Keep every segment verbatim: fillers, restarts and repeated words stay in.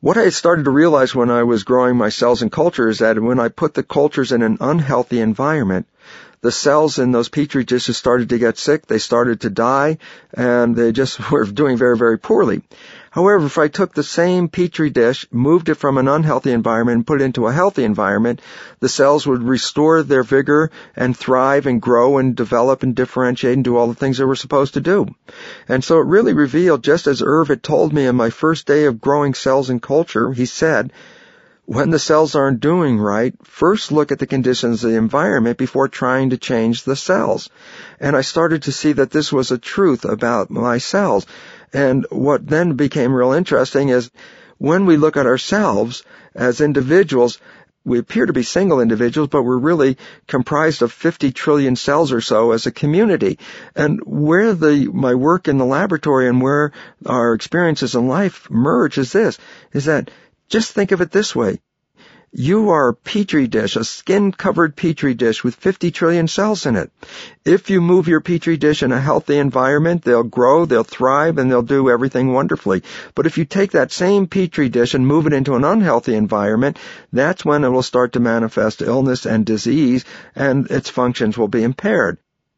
What I had started to realize when I was growing my cells and cultures is that when I put the cultures in an unhealthy environment, the cells in those petri dishes started to get sick, they started to die, and they just were doing very, very poorly. However, if I took the same petri dish, moved it from an unhealthy environment and put it into a healthy environment, the cells would restore their vigor and thrive and grow and develop and differentiate and do all the things they were supposed to do. And so it really revealed, just as Irv had told me on my first day of growing cells and culture, he said, when the cells aren't doing right, first look at the conditions of the environment before trying to change the cells. And I started to see that this was a truth about my cells. And what then became real interesting is when we look at ourselves as individuals, we appear to be single individuals, but we're really comprised of fifty trillion cells or so as a community. And where the my work in the laboratory and where our experiences in life merge is this, is that just think of it this way. You are a petri dish, a skin-covered petri dish with fifty trillion cells in it. If you move your petri dish in a healthy environment, they'll grow, they'll thrive, and they'll do everything wonderfully. But if you take that same petri dish and move it into an unhealthy environment, that's when it will start to manifest illness and disease, and its functions will be impaired.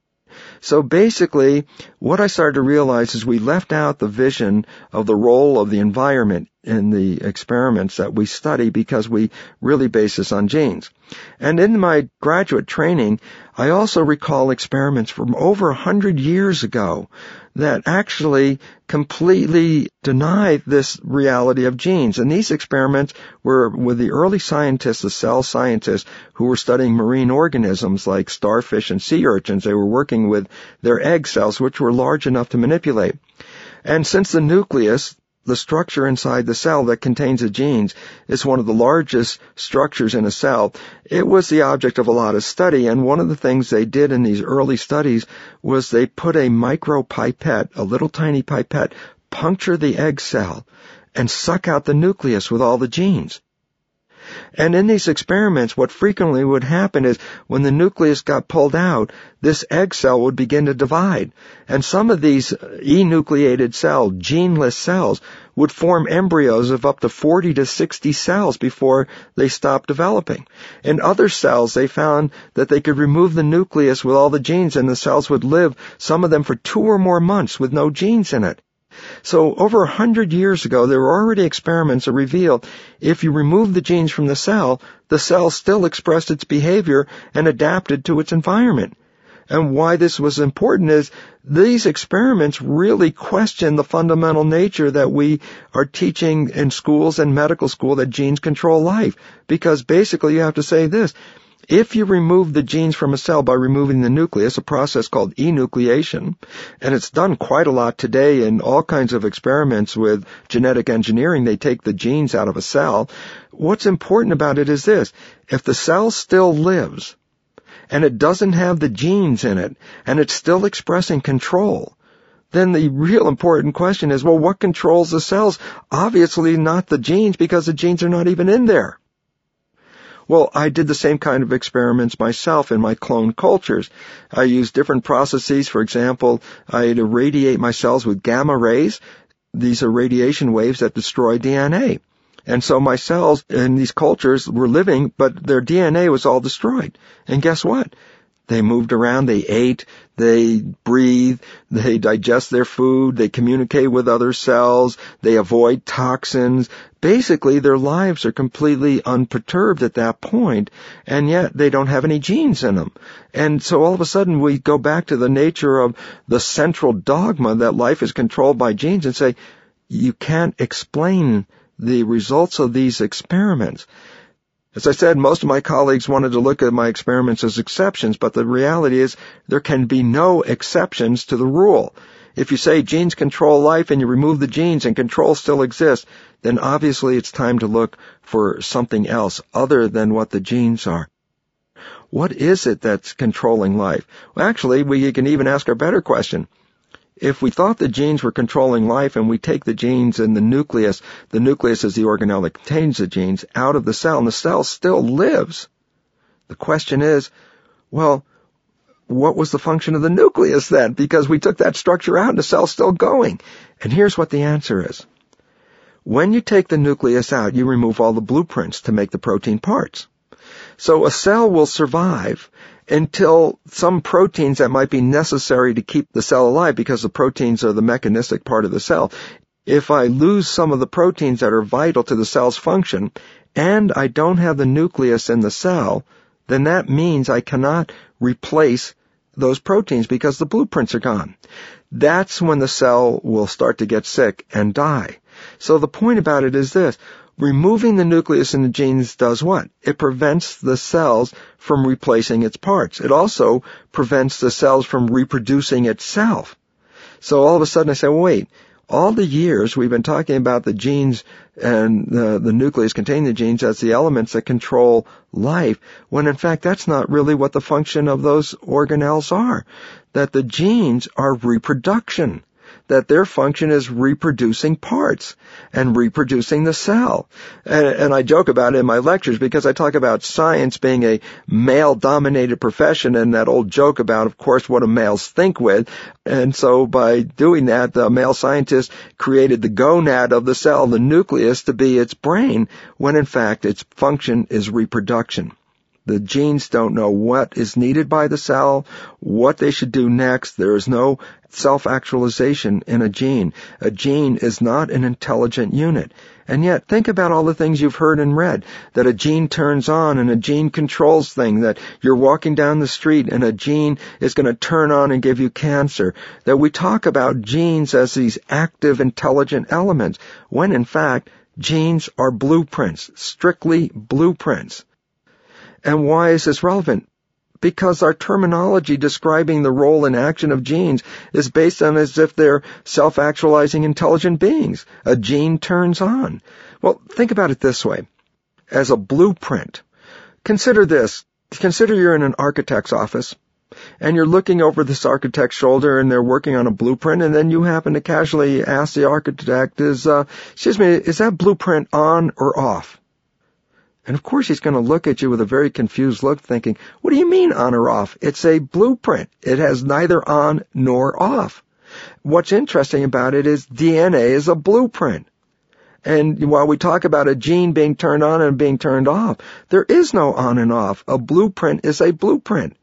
So basically, what I started to realize is we left out the vision of the role of the environment in the experiments that we study because we really base this on genes. And in my graduate training, I also recall experiments from over a hundred years ago that actually completely deny this reality of genes. And these experiments were with the early scientists, the cell scientists, who were studying marine organisms like starfish and sea urchins. They were working with their egg cells, which were large enough to manipulate. And since the nucleus, the structure inside the cell that contains the genes, is one of the largest structures in a cell, it was the object of a lot of study. And one of the things they did in these early studies was they put a micropipette, a little tiny pipette, puncture the egg cell and suck out the nucleus with all the genes. And in these experiments, what frequently would happen is when the nucleus got pulled out, this egg cell would begin to divide. And some of these enucleated cells, geneless cells, would form embryos of up to forty to sixty cells before they stopped developing. In other cells, they found that they could remove the nucleus with all the genes and the cells would live, some of them for two or more months with no genes in it. So over a hundred years ago, there were already experiments that revealed if you remove the genes from the cell, the cell still expressed its behavior and adapted to its environment. And why this was important is these experiments really question the fundamental nature that we are teaching in schools and medical school that genes control life. Because basically you have to say this. If you remove the genes from a cell by removing the nucleus, a process called enucleation, and it's done quite a lot today in all kinds of experiments with genetic engineering, they take the genes out of a cell. What's important about it is this. If the cell still lives, and it doesn't have the genes in it, and it's still expressing control, then the real important question is, well, what controls the cells? Obviously not the genes, because the genes are not even in there. Well, I did the same kind of experiments myself in my clone cultures. I used different processes. For example, I'd irradiate my cells with gamma rays. These are radiation waves that destroy D N A. And so my cells in these cultures were living, but their D N A was all destroyed. And guess what? They moved around, they ate, they breathe, they digest their food, they communicate with other cells, they avoid toxins. Basically, their lives are completely unperturbed at that point, and yet they don't have any genes in them. And so all of a sudden we go back to the nature of the central dogma that life is controlled by genes and say, you can't explain the results of these experiments. As I said, most of my colleagues wanted to look at my experiments as exceptions, but the reality is there can be no exceptions to the rule. If you say genes control life and you remove the genes and control still exists, then obviously it's time to look for something else other than what the genes are. What is it that's controlling life? Well, actually, we can even ask a better question. If we thought the genes were controlling life and we take the genes in the nucleus, the nucleus is the organelle that contains the genes, out of the cell, and the cell still lives, the question is, well, what was the function of the nucleus then? Because we took that structure out and the cell's still going. And here's what the answer is. When you take the nucleus out, you remove all the blueprints to make the protein parts. So a cell will survive until some proteins that might be necessary to keep the cell alive, because the proteins are the mechanistic part of the cell. If I lose some of the proteins that are vital to the cell's function, and I don't have the nucleus in the cell, then that means I cannot replace those proteins because the blueprints are gone. That's when the cell will start to get sick and die. So the point about it is this. Removing the nucleus in the genes does what? It prevents the cells from replacing its parts. It also prevents the cells from reproducing itself. So all of a sudden I say, well, wait, all the years we've been talking about the genes and the, the nucleus containing the genes as the elements that control life, when in fact that's not really what the function of those organelles are. That the genes are reproduction. That their function is reproducing parts and reproducing the cell. And, and I joke about it in my lectures because I talk about science being a male-dominated profession, and that old joke about, of course, what do males think with. And so by doing that, the male scientist created the gonad of the cell, the nucleus, to be its brain, when in fact its function is reproduction. The genes don't know what is needed by the cell, what they should do next. There is no self-actualization in a gene. A gene is not an intelligent unit. And yet, think about all the things you've heard and read, that a gene turns on and a gene controls things, that you're walking down the street and a gene is going to turn on and give you cancer, that we talk about genes as these active, intelligent elements, when in fact, genes are blueprints, strictly blueprints. And why is this relevant? Because our terminology describing the role and action of genes is based on as if they're self-actualizing intelligent beings. A gene turns on. Well, think about it this way. As a blueprint, consider this. Consider you're in an architect's office, and you're looking over this architect's shoulder, and they're working on a blueprint, and then you happen to casually ask the architect, "Is, uh, excuse me, is that blueprint on or off?" And of course he's going to look at you with a very confused look, thinking, what do you mean on or off? It's a blueprint. It has neither on nor off. What's interesting about it is D N A is a blueprint. And while we talk about a gene being turned on and being turned off, there is no on and off. A blueprint is a blueprint.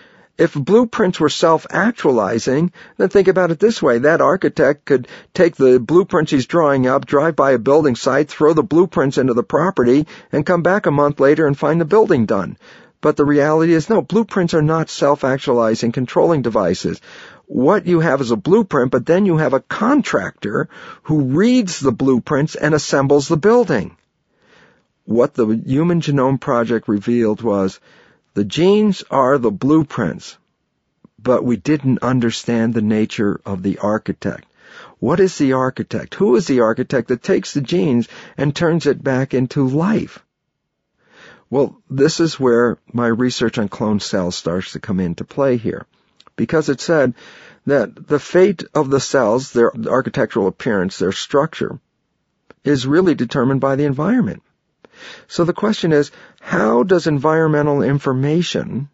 If blueprints were self-actualizing, then think about it this way. That architect could take the blueprints he's drawing up, drive by a building site, throw the blueprints into the property, and come back a month later and find the building done. But the reality is, no, blueprints are not self-actualizing controlling devices. What you have is a blueprint, but then you have a contractor who reads the blueprints and assembles the building. What the Human Genome Project revealed was, the genes are the blueprints, but we didn't understand the nature of the architect. What is the architect? Who is the architect that takes the genes and turns it back into life? Well, this is where my research on cloned cells starts to come into play here, because it said that the fate of the cells, their architectural appearance, their structure, is really determined by the environment. So the question is, how does environmental information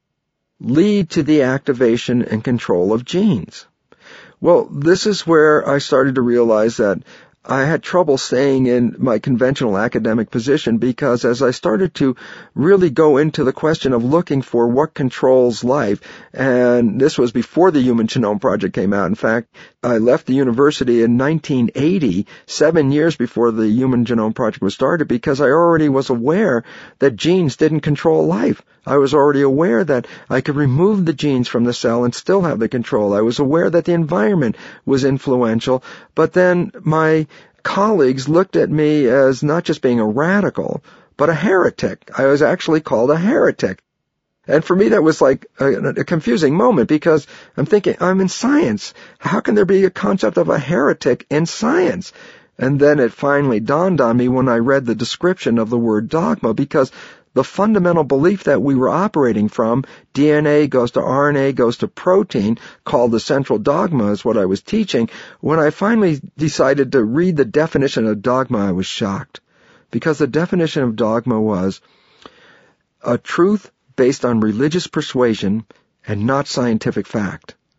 lead to the activation and control of genes? Well, this is where I started to realize that I had trouble staying in my conventional academic position, because as I started to really go into the question of looking for what controls life, and this was before the Human Genome Project came out. In fact, I left the university in nineteen eighty, seven years before the Human Genome Project was started, because I already was aware that genes didn't control life. I was already aware that I could remove the genes from the cell and still have the control. I was aware that the environment was influential, but then my colleagues looked at me as not just being a radical, but a heretic. I was actually called a heretic. And for me, that was like a, a confusing moment, because I'm thinking, I'm in science. How can there be a concept of a heretic in science? And then it finally dawned on me when I read the description of the word dogma, because the fundamental belief that we were operating from, D N A goes to R N A, goes to protein, called the central dogma, is what I was teaching. When I finally decided to read the definition of dogma, I was shocked. Because the definition of dogma was a truth based on religious persuasion and not scientific fact.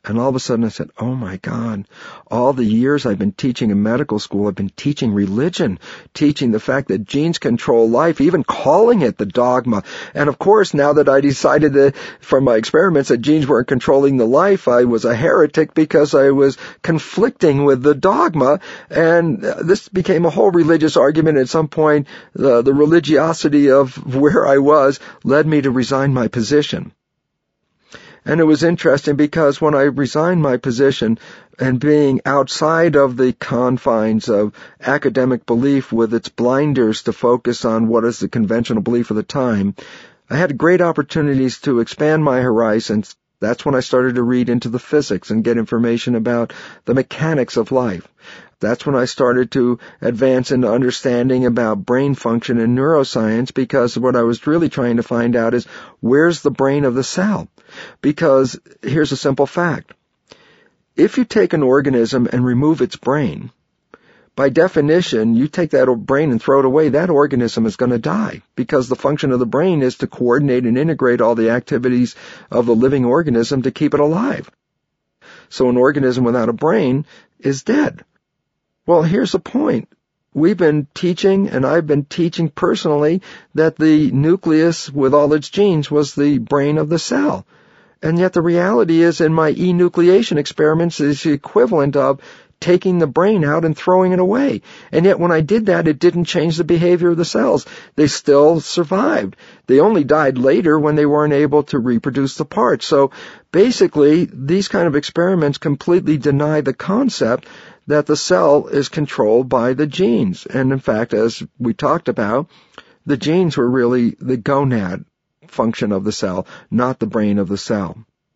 And all of a sudden I said, oh my God, all the years I've been teaching in medical school, I've been teaching religion, teaching the fact that genes control life, even calling it the dogma. And of course, now that I decided that from my experiments that genes weren't controlling the life, I was a heretic because I was conflicting with the dogma. And this became a whole religious argument. At some point, the, the religiosity of where I was led me to resign my position. And it was interesting because when I resigned my position and being outside of the confines of academic belief with its blinders to focus on what is the conventional belief of the time, I had great opportunities to expand my horizons. That's when I started to read into the physics and get information about the mechanics of life. That's when I started to advance into understanding about brain function and neuroscience, because what I was really trying to find out is where's the brain of the cell? Because here's a simple fact. If you take an organism and remove its brain, by definition, you take that brain and throw it away, that organism is going to die, because the function of the brain is to coordinate and integrate all the activities of the living organism to keep it alive. So an organism without a brain is dead. Well, here's the point. We've been teaching, and I've been teaching personally, that the nucleus with all its genes was the brain of the cell. And yet the reality is, in my enucleation experiments, is the equivalent of taking the brain out and throwing it away. And yet when I did that, it didn't change the behavior of the cells. They still survived. They only died later when they weren't able to reproduce the parts. So basically, these kind of experiments completely deny the concept that the cell is controlled by the genes. And in fact, as we talked about, the genes were really the gonad function of the cell, not the brain of the cell.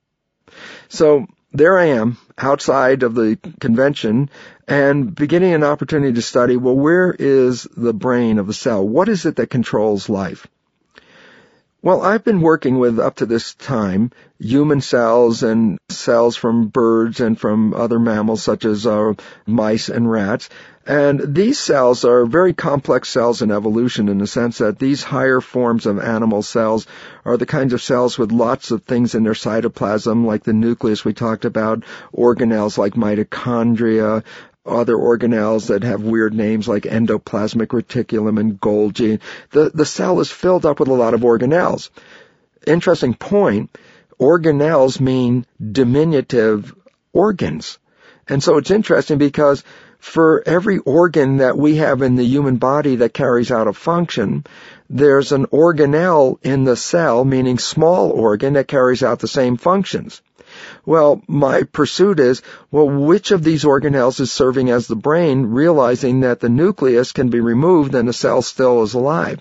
So there I am, outside of the convention, and beginning an opportunity to study, well, where is the brain of the cell? What is it that controls life? Well, I've been working with, up to this time, human cells and cells from birds and from other mammals such as uh, mice and rats. And these cells are very complex cells in evolution, in the sense that these higher forms of animal cells are the kinds of cells with lots of things in their cytoplasm, like the nucleus we talked about, organelles like mitochondria, other organelles that have weird names like endoplasmic reticulum and Golgi. The, the cell is filled up with a lot of organelles. Interesting point, organelles mean diminutive organs. And so it's interesting because for every organ that we have in the human body that carries out a function, there's an organelle in the cell, meaning small organ, that carries out the same functions. Well, my pursuit is, well, which of these organelles is serving as the brain, realizing that the nucleus can be removed and the cell still is alive?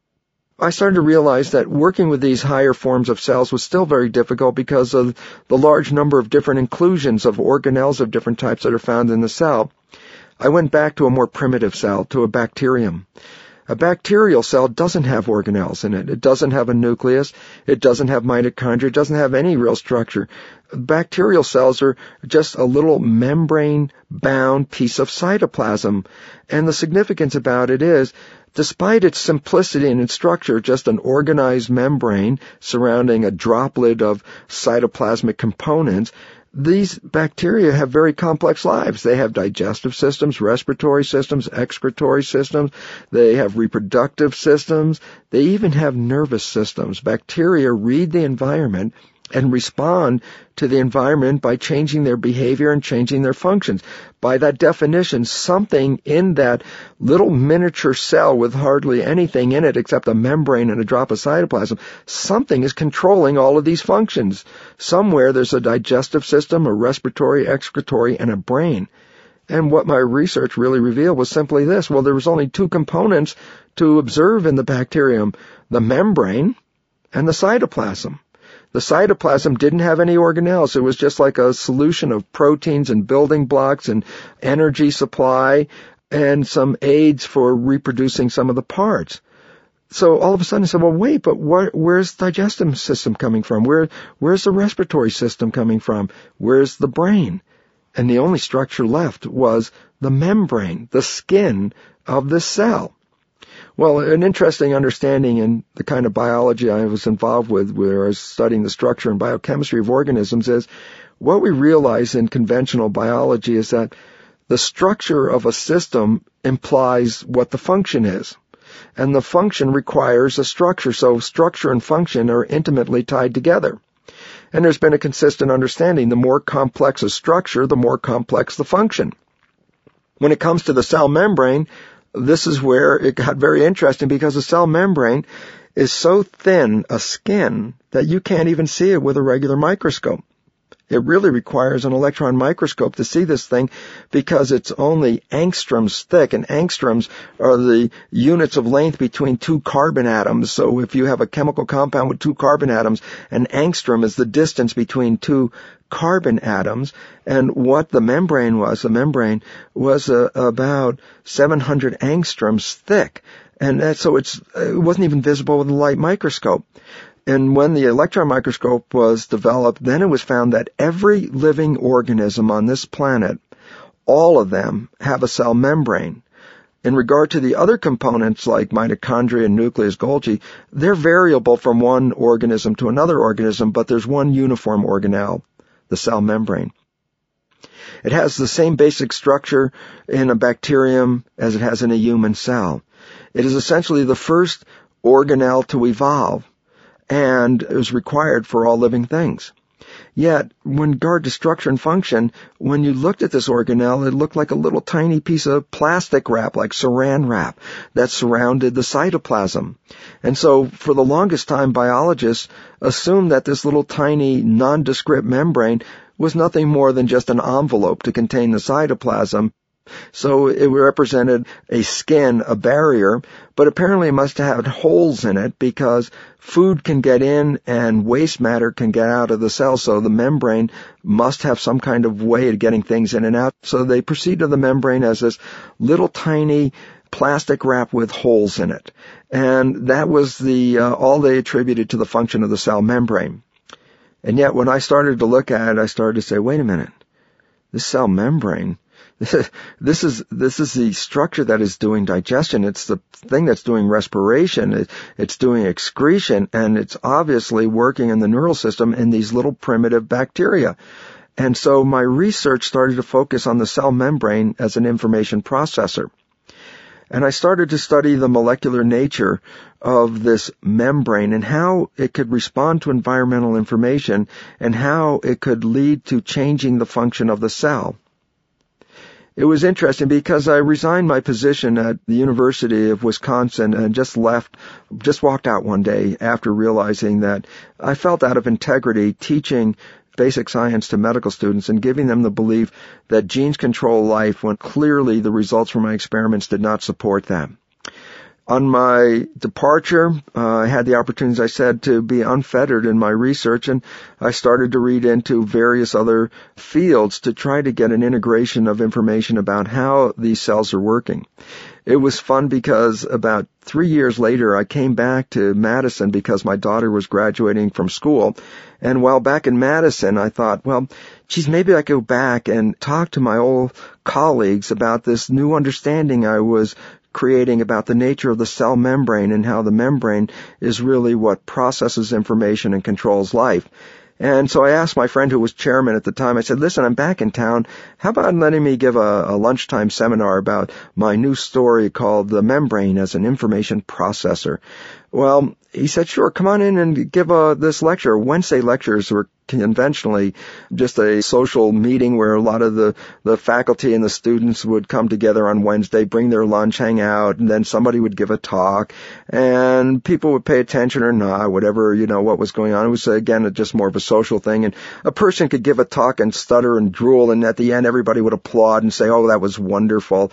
I started to realize that working with these higher forms of cells was still very difficult because of the large number of different inclusions of organelles of different types that are found in the cell. I went back to a more primitive cell, to a bacterium. A bacterial cell doesn't have organelles in it. It doesn't have a nucleus. It doesn't have mitochondria. It doesn't have any real structure. Bacterial cells are just a little membrane-bound piece of cytoplasm. And the significance about it is, despite its simplicity and its structure, just an organized membrane surrounding a droplet of cytoplasmic components, these bacteria have very complex lives. They have digestive systems, respiratory systems, excretory systems. They have reproductive systems. They even have nervous systems. Bacteria read the environment and respond to the environment by changing their behavior and changing their functions. By that definition, something in that little miniature cell with hardly anything in it except a membrane and a drop of cytoplasm, something is controlling all of these functions. Somewhere there's a digestive system, a respiratory, excretory, and a brain. And what my research really revealed was simply this. Well, there was only two components to observe in the bacterium, the membrane and the cytoplasm. The cytoplasm didn't have any organelles. It was just like a solution of proteins and building blocks and energy supply and some aids for reproducing some of the parts. So all of a sudden I said, well, wait, but where, where's the digestive system coming from? Where, where's the respiratory system coming from? Where's the brain? And the only structure left was the membrane, the skin of the cell. Well, an interesting understanding in the kind of biology I was involved with, where I was studying the structure and biochemistry of organisms, is what we realize in conventional biology is that the structure of a system implies what the function is. And the function requires a structure, so structure and function are intimately tied together. And there's been a consistent understanding, the more complex a structure, the more complex the function. When it comes to the cell membrane, this is where it got very interesting, because the cell membrane is so thin a skin that you can't even see it with a regular microscope. It really requires an electron microscope to see this thing, because it's only angstroms thick, and angstroms are the units of length between two carbon atoms. So if you have a chemical compound with two carbon atoms, an angstrom is the distance between two carbon atoms. And what the membrane was, the membrane was uh, about seven hundred angstroms thick. And that, so it's, it wasn't even visible with a light microscope. And when the electron microscope was developed, then it was found that every living organism on this planet, all of them have a cell membrane. In regard to the other components like mitochondria and nucleus Golgi, they're variable from one organism to another organism, but there's one uniform organelle, the cell membrane. It has the same basic structure in a bacterium as it has in a human cell. It is essentially the first organelle to evolve, and it was required for all living things. Yet, when regard to structure and function, when you looked at this organelle, it looked like a little tiny piece of plastic wrap, like saran wrap, that surrounded the cytoplasm. And so, for the longest time, biologists assumed that this little tiny, nondescript membrane was nothing more than just an envelope to contain the cytoplasm. So it represented a skin, a barrier, but apparently it must have had holes in it, because food can get in and waste matter can get out of the cell, so the membrane must have some kind of way of getting things in and out. So they perceived of the membrane as this little tiny plastic wrap with holes in it. And that was the uh, all they attributed to the function of the cell membrane. And yet when I started to look at it, I started to say, wait a minute, this cell membrane, This is this is the structure that is doing digestion. It's the thing that's doing respiration. It, it's doing excretion, and it's obviously working in the neural system in these little primitive bacteria. And so my research started to focus on the cell membrane as an information processor. And I started to study the molecular nature of this membrane and how it could respond to environmental information and how it could lead to changing the function of the cell. It was interesting because I resigned my position at the University of Wisconsin and just left, just walked out one day after realizing that I felt out of integrity teaching basic science to medical students and giving them the belief that genes control life when clearly the results from my experiments did not support that. On my departure, uh, I had the opportunity, as I said, to be unfettered in my research, and I started to read into various other fields to try to get an integration of information about how these cells are working. It was fun because about three years later, I came back to Madison because my daughter was graduating from school. And while back in Madison, I thought, well, geez, maybe I could go back and talk to my old colleagues about this new understanding I was creating about the nature of the cell membrane and how the membrane is really what processes information and controls life. And so I asked my friend who was chairman at the time, I said, listen, I'm back in town. How about letting me give a, a lunchtime seminar about my new story called The Membrane as an Information Processor? Well, he said, sure, come on in and give uh, this lecture. Wednesday lectures were conventionally just a social meeting where a lot of the, the faculty and the students would come together on Wednesday, bring their lunch, hang out, and then somebody would give a talk, and people would pay attention or not, whatever, you know, what was going on. It was, again, just more of a social thing, and a person could give a talk and stutter and drool, and at the end everybody would applaud and say, oh, that was wonderful.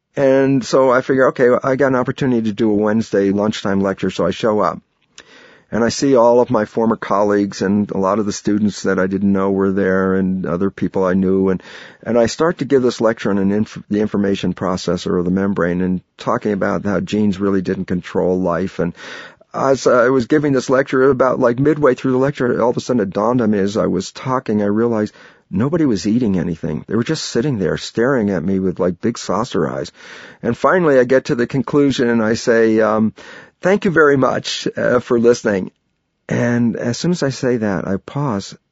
And so I figure, okay, I got an opportunity to do a Wednesday lunchtime lecture, so I show up. And I see all of my former colleagues and a lot of the students that I didn't know were there and other people I knew. And, and I start to give this lecture on an inf- the information processor or the membrane and talking about how genes really didn't control life. And as I was giving this lecture, about like midway through the lecture, all of a sudden it dawned on me as I was talking, I realized nobody was eating anything. They were just sitting there staring at me with like big saucer eyes. And finally I get to the conclusion and I say, um, thank you very much uh, for listening. And as soon as I say that, I pause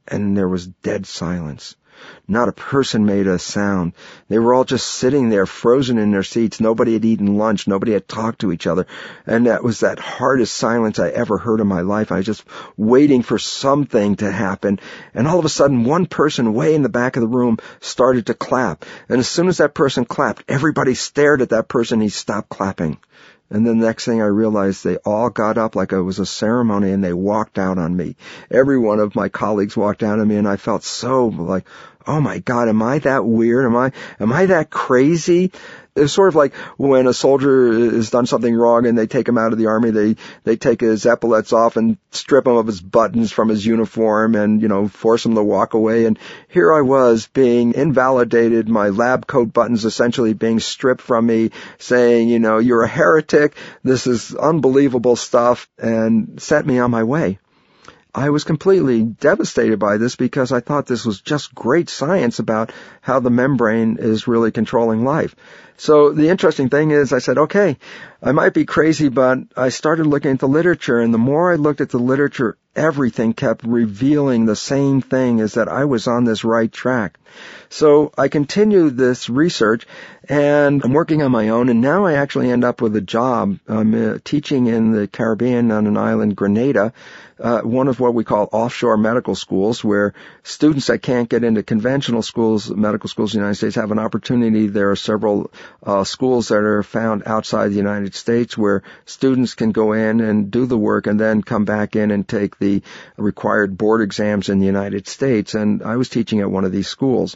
and there was dead silence. Not a person made a sound. They were all just sitting there, frozen in their seats. Nobody had eaten lunch. Nobody had talked to each other. And that was that hardest silence I ever heard in my life. I was just waiting for something to happen. And all of a sudden, one person way in the back of the room started to clap. And as soon as that person clapped, everybody stared at that person. He stopped clapping. And then the next thing I realized, they all got up like it was a ceremony and they walked out on me. Every one of my colleagues walked out on me, and I felt so like, oh my God, am I that weird? Am I, am I that crazy? It's sort of like when a soldier has done something wrong and they take him out of the army, they, they take his epaulets off and strip him of his buttons from his uniform and, you know, force him to walk away. And here I was being invalidated, my lab coat buttons essentially being stripped from me, saying, you know, you're a heretic, this is unbelievable stuff, and sent me on my way. I was completely devastated by this because I thought this was just great science about how the membrane is really controlling life. So the interesting thing is I said, okay, I might be crazy, but I started looking at the literature, and the more I looked at the literature, everything kept revealing the same thing, is that I was on this right track. So I continued this research, and I'm working on my own, and now I actually end up with a job. I'm uh, teaching in the Caribbean on an island, Grenada, uh, one of what we call offshore medical schools, where students that can't get into conventional schools, medical schools in the United States, have an opportunity. There are several uh, schools that are found outside the United States where students can go in and do the work and then come back in and take the required board exams in the United States. And I was teaching at one of these schools.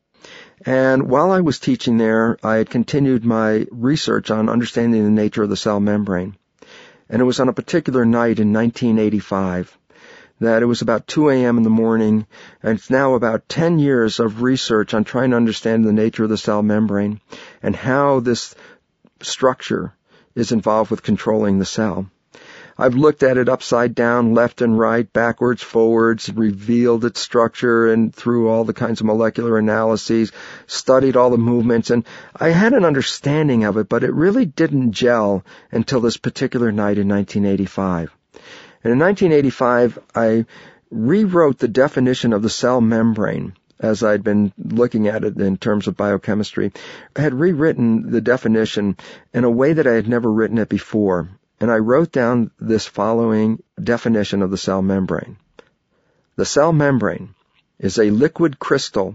And while I was teaching there, I had continued my research on understanding the nature of the cell membrane. And it was on a particular night in nineteen eighty-five that it was about two a.m. in the morning, and it's now about ten years of research on trying to understand the nature of the cell membrane and how this structure is involved with controlling the cell. I've looked at it upside down, left and right, backwards, forwards, revealed its structure and through all the kinds of molecular analyses, studied all the movements, and I had an understanding of it, but it really didn't gel until this particular night in nineteen eighty-five. And in nineteen eighty-five, I rewrote the definition of the cell membrane as I'd been looking at it in terms of biochemistry. I had rewritten the definition in a way that I had never written it before. And I wrote down this following definition of the cell membrane. The cell membrane is a liquid crystal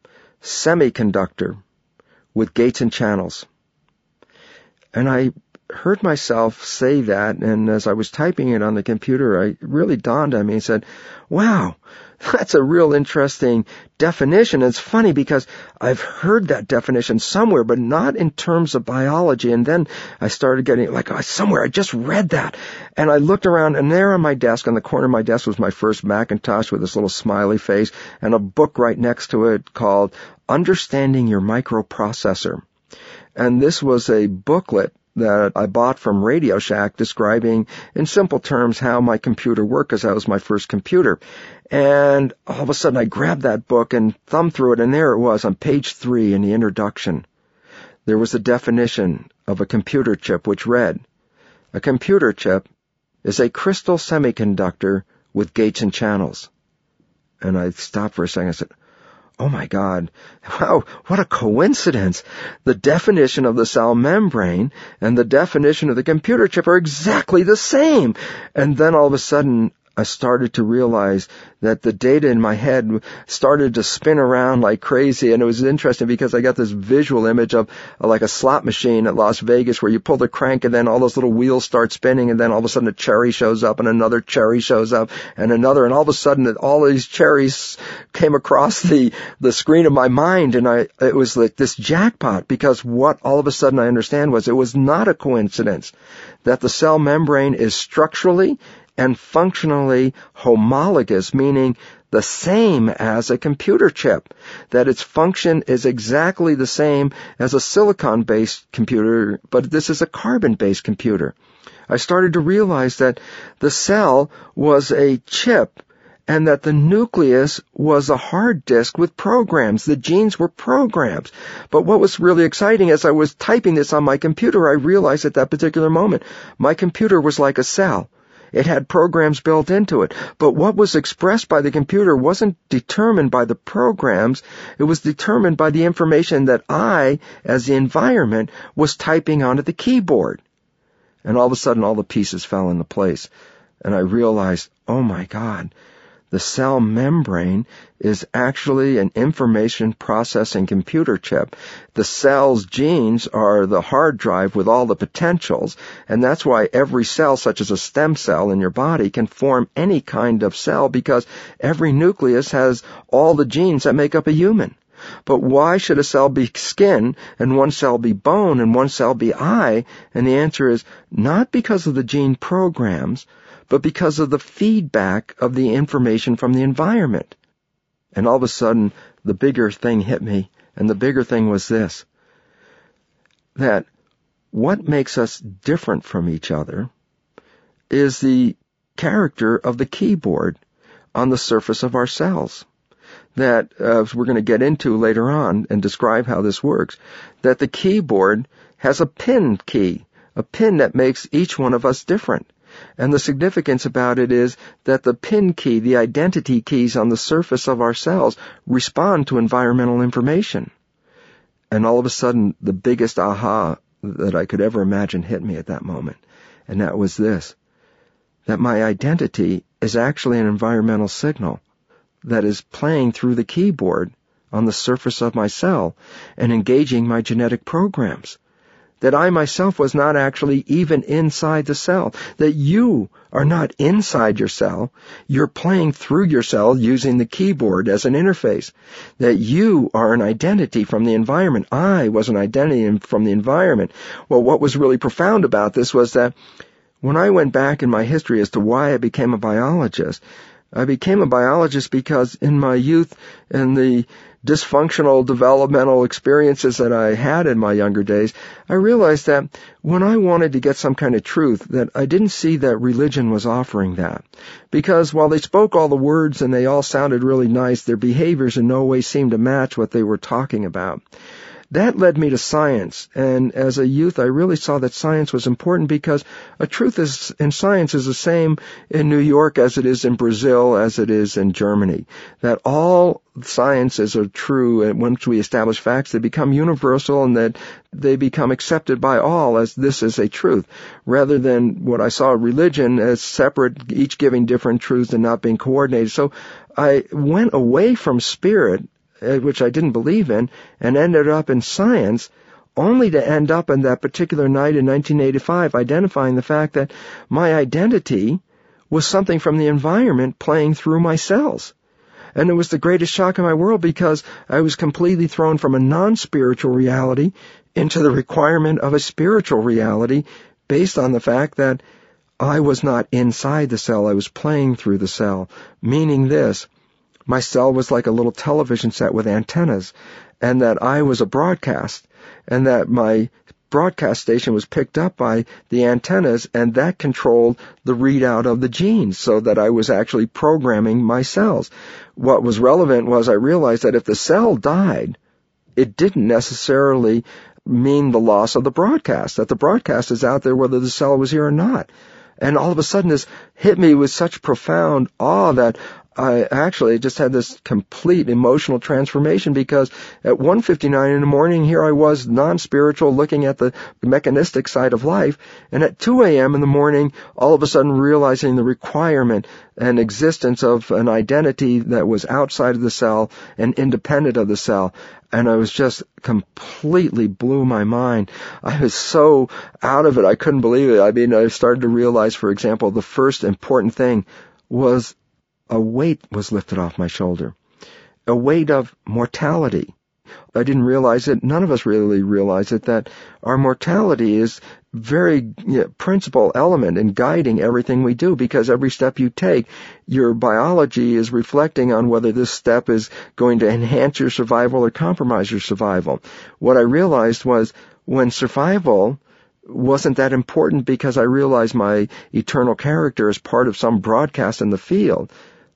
semiconductor with gates and channels. And I heard myself say that, and as I was typing it on the computer, I really dawned on me and said, wow, that's a real interesting definition. It's funny because I've heard that definition somewhere, but not in terms of biology. And then I started getting like, oh, somewhere, I just read that. And I looked around, and there on my desk, on the corner of my desk, was my first Macintosh with this little smiley face and a book right next to it called Understanding Your Microprocessor. And this was a booklet that I bought from Radio Shack describing in simple terms how my computer worked, because that was my first computer. And all of a sudden I grabbed that book and thumbed through it, and there it was on page three in the introduction. There was a definition of a computer chip which read, a computer chip is a crystal semiconductor with gates and channels. And I stopped for a second and said, oh my God, wow, what a coincidence. The definition of the cell membrane and the definition of the computer chip are exactly the same. And then all of a sudden, I started to realize that the data in my head started to spin around like crazy. And it was interesting because I got this visual image of uh, like a slot machine at Las Vegas where you pull the crank and then all those little wheels start spinning, and then all of a sudden a cherry shows up and another cherry shows up and another, and all of a sudden all these cherries came across the, the screen of my mind, and I, it was like this jackpot, because what all of a sudden I understand was it was not a coincidence that the cell membrane is structurally and functionally homologous, meaning the same as a computer chip, that its function is exactly the same as a silicon-based computer, but this is a carbon-based computer. I started to realize that the cell was a chip and that the nucleus was a hard disk with programs. The genes were programs. But what was really exciting, as I was typing this on my computer, I realized at that particular moment, my computer was like a cell. It had programs built into it. But what was expressed by the computer wasn't determined by the programs. It was determined by the information that I, as the environment, was typing onto the keyboard. And all of a sudden, all the pieces fell into place. And I realized, oh my God, the cell membrane is actually an information processing computer chip. The cell's genes are the hard drive with all the potentials, and that's why every cell, such as a stem cell in your body, can form any kind of cell, because every nucleus has all the genes that make up a human. But why should a cell be skin and one cell be bone and one cell be eye? And the answer is not because of the gene programs, but because of the feedback of the information from the environment. And all of a sudden, the bigger thing hit me, and the bigger thing was this, that what makes us different from each other is the character of the keyboard on the surface of our cells. That, uh, as we're going to get into later on and describe how this works, that the keyboard has a pin key, a pin that makes each one of us different. And the significance about it is that the pin key, the identity keys on the surface of our cells, respond to environmental information. And all of a sudden, the biggest aha that I could ever imagine hit me at that moment. And that was this, that my identity is actually an environmental signal that is playing through the keyboard on the surface of my cell and engaging my genetic programs. That I myself was not actually even inside the cell. That you are not inside your cell. You're playing through your cell using the keyboard as an interface. That you are an identity from the environment. I was an identity from the environment. Well, what was really profound about this was that when I went back in my history as to why I became a biologist, I became a biologist because in my youth and the dysfunctional developmental experiences that I had in my younger days, I realized that when I wanted to get some kind of truth, that I didn't see that religion was offering that. Because while they spoke all the words and they all sounded really nice, their behaviors in no way seemed to match what they were talking about. That led me to science, and as a youth I really saw that science was important because a truth is, in science is the same in New York as it is in Brazil, as it is in Germany. That all sciences are true, and once we establish facts, they become universal and that they become accepted by all as this is a truth, rather than what I saw religion as separate, each giving different truths and not being coordinated. So I went away from spirit, which I didn't believe in, and ended up in science, only to end up in that particular night in nineteen eighty-five identifying the fact that my identity was something from the environment playing through my cells. And it was the greatest shock in my world because I was completely thrown from a non-spiritual reality into the requirement of a spiritual reality based on the fact that I was not inside the cell, I was playing through the cell, meaning this, my cell was like a little television set with antennas, and that I was a broadcast, and that my broadcast station was picked up by the antennas, and that controlled the readout of the genes, so that I was actually programming my cells. What was relevant was I realized that if the cell died, it didn't necessarily mean the loss of the broadcast, that the broadcast is out there whether the cell was here or not. And all of a sudden this hit me with such profound awe that I actually just had this complete emotional transformation because at one fifty-nine in the morning, here I was non-spiritual looking at the mechanistic side of life, and at two a.m. in the morning, all of a sudden realizing the requirement and existence of an identity that was outside of the cell and independent of the cell. And I was just completely blew my mind. I was so out of it, I couldn't believe it. I mean, I started to realize, for example, the first important thing was a weight was lifted off my shoulder, a weight of mortality. I didn't realize it, none of us really realize it, that our mortality is very you know, principal element in guiding everything we do, because every step you take, your biology is reflecting on whether this step is going to enhance your survival or compromise your survival. What I realized was when survival wasn't that important because I realized my eternal character is part of some broadcast in the field,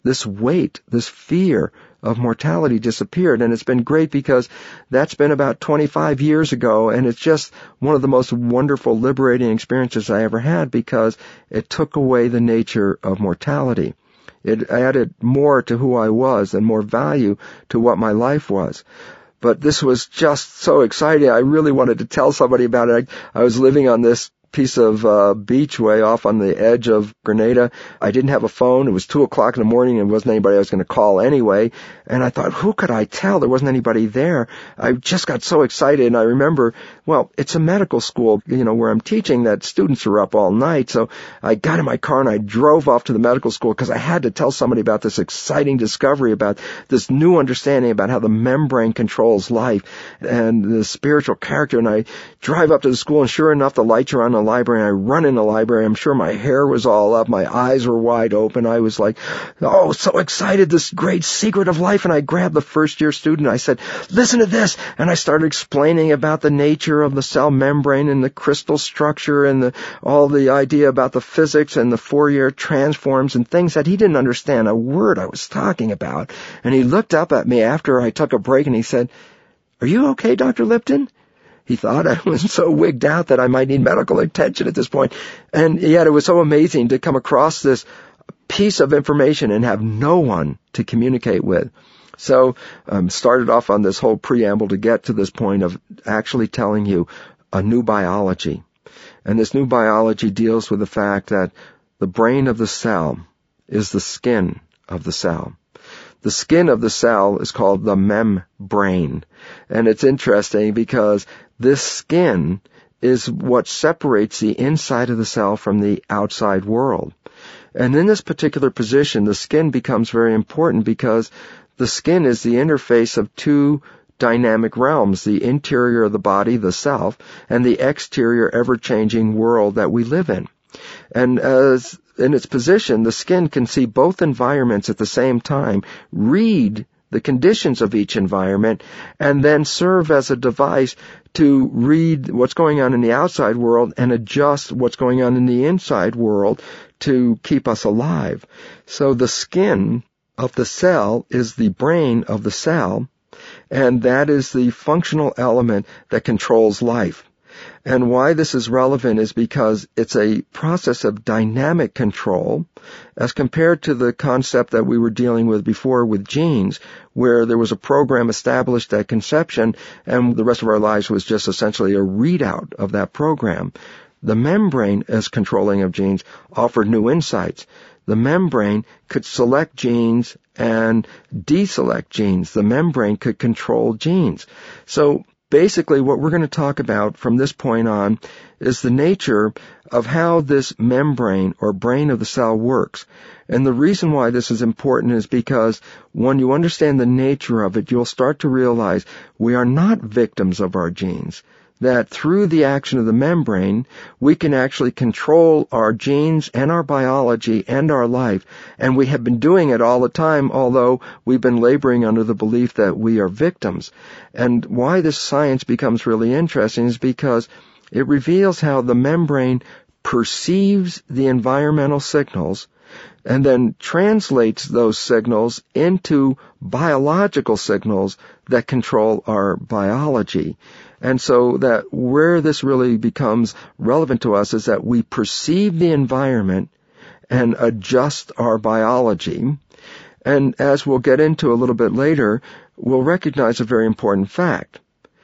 this weight, this fear of mortality disappeared. And it's been great because that's been about twenty-five years ago, and it's just one of the most wonderful, liberating experiences I ever had because it took away the nature of mortality. It added more to who I was and more value to what my life was. But this was just so exciting. I really wanted to tell somebody about it. I, I was living on this piece of uh, beach way off on the edge of Grenada. I didn't have a phone. It was two o'clock in the morning and wasn't anybody I was going to call anyway. And I thought, who could I tell? There wasn't anybody there. I just got so excited. And I remember, well, it's a medical school, you know, where I'm teaching that students are up all night. So I got in my car and I drove off to the medical school because I had to tell somebody about this exciting discovery, about this new understanding about how the membrane controls life and the spiritual character. And I drive up to the school and sure enough, the lights are on the library, and I run in the library. I'm sure my hair was all up. My eyes were wide open. I was like, oh, so excited, this great secret of life. And I grabbed the first year student. I said, listen to this. And I started explaining about the nature of the cell membrane and the crystal structure and the, all the idea about the physics and the Fourier transforms and things that he didn't understand a word I was talking about. And he looked up at me after I took a break and he said, are you okay, Doctor Lipton? He thought I was so wigged out that I might need medical attention at this point. And yet it was so amazing to come across this piece of information and have no one to communicate with. So um started off on this whole preamble to get to this point of actually telling you a new biology. And this new biology deals with the fact that the brain of the cell is the skin of the cell. The skin of the cell is called the membrane. And it's interesting because this skin is what separates the inside of the cell from the outside world. And in this particular position, the skin becomes very important because the skin is the interface of two dynamic realms, the interior of the body, the self, and the exterior ever-changing world that we live in. And as in its position, the skin can see both environments at the same time, read the conditions of each environment, and then serve as a device to read what's going on in the outside world and adjust what's going on in the inside world to keep us alive. So the skin of the cell is the brain of the cell, and that is the functional element that controls life. And why this is relevant is because it's a process of dynamic control as compared to the concept that we were dealing with before with genes, where there was a program established at conception and the rest of our lives was just essentially a readout of that program. The membrane, as controlling of genes, offered new insights. The membrane could select genes and deselect genes. The membrane could control genes. So basically, what we're going to talk about from this point on is the nature of how this membrane or brain of the cell works. And the reason why this is important is because when you understand the nature of it, you'll start to realize we are not victims of our genes. That through the action of the membrane, we can actually control our genes and our biology and our life. And we have been doing it all the time, although we've been laboring under the belief that we are victims. And why this science becomes really interesting is because it reveals how the membrane perceives the environmental signals and then translates those signals into biological signals that control our biology. And so that where this really becomes relevant to us is that we perceive the environment and adjust our biology. And as we'll get into a little bit later, we'll recognize a very important fact.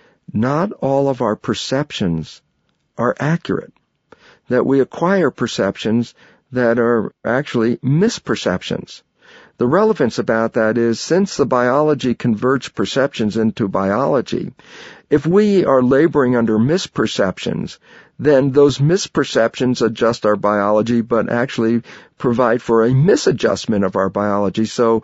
Not all of our perceptions are accurate. That we acquire perceptions that are actually misperceptions. The relevance about that is, since the biology converts perceptions into biology, if we are laboring under misperceptions, then those misperceptions adjust our biology, but actually provide for a misadjustment of our biology. So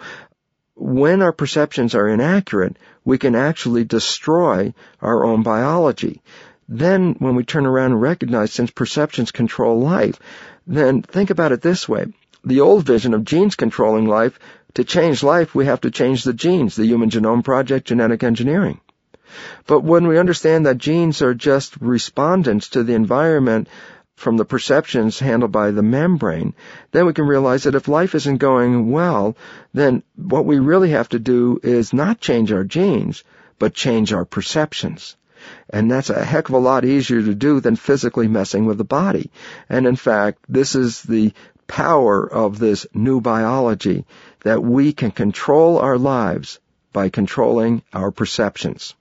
when our perceptions are inaccurate, we can actually destroy our own biology. Then when we turn around and recognize, since perceptions control life, then think about it this way. The old vision of genes controlling life, to change life, we have to change the genes, the Human Genome Project, genetic engineering. But when we understand that genes are just respondents to the environment, from the perceptions handled by the membrane, then we can realize that if life isn't going well, then what we really have to do is not change our genes, but change our perceptions. And that's a heck of a lot easier to do than physically messing with the body. And in fact, this is the power of this new biology, that we can control our lives by controlling our perceptions.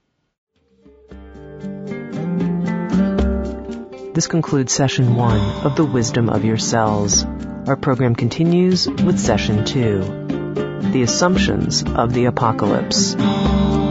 This concludes session one of The Wisdom of Your Cells. Our program continues with session two, The Assumptions of the Apocalypse.